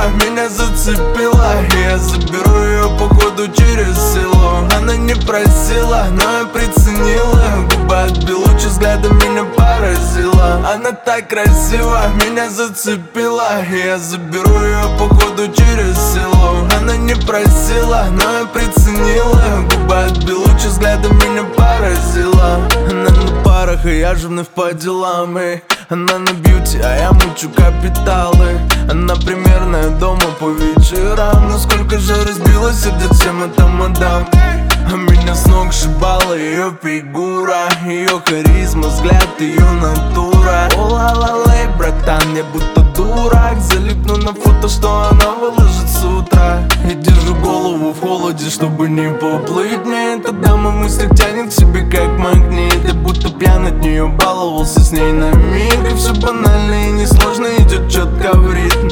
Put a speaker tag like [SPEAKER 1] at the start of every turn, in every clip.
[SPEAKER 1] меня зацепила. Я заберу ее походу через село. Она не просила, но я приценила. Губы отбил луч, взглядом меня поразила. Она так красива, меня зацепила. Я заберу ее походу через село. Она не просила, но я приценила. Губы отбил луч, взглядом меня поразила. Она на парах, и я же вновь по делам. Она на бьюти, а я мучу капиталы. Она примерная дома по вечерам. Насколько же разбила сердце всем эта мадам. А меня с ног сшибала ее фигура, ее харизма, взгляд, ее натура. О ла-ла-лей, братан, я будто дурак. Залипну на фото, что она выложит с утра. И держу голову в холоде, чтобы не поплыть. Мне эта дама в мыслях тянет к себе как магнит. Я будто пьян от нее, баловался с ней на миг. И все банально и несложно, идет четко в ритм.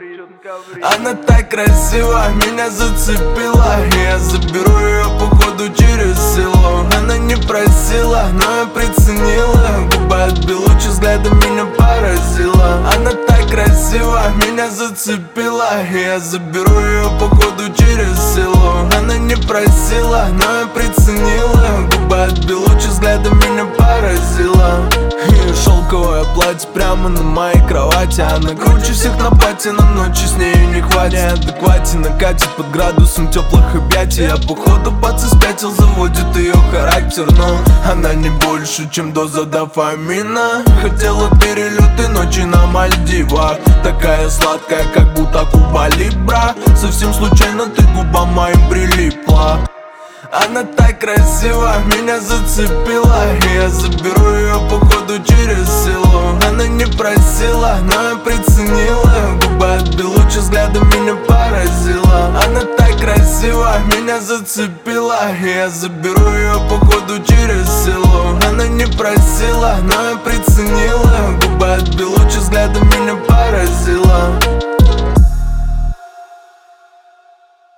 [SPEAKER 1] Она так красива, меня зацепила. Я заберу ее походу через село. Она не просила, но я приценила. Губы отбил луч, взглядом меня поразила. Она так красива, меня зацепила. Я заберу ее походу через село. Она не просила, но я приценила. Губы отбил луч, взглядом меня поразила. Ее шелковое платье прямо на моей кровати. Она круче всех на пати, на ночи с нею не хватит. Неадеквате накатит под градусом теплых объятий. Я походу паца спятил, заводит ее характер. Но она не больше, чем доза дофамина. Хотела перелет и ночи на Мальдивах. Такая сладкая, как будто Куба Либра. Совсем случайно ты губам моим прилипла. Она так красива, меня зацепила. Я заберу ее походу через село. Она не просила, но я приценила. Губы отбил луч, взглядом меня поразила. Она так красива, меня зацепила. Я заберу ее походу через село. Она не просила, но я приценила. Губы отбил луч, взглядом меня поразила.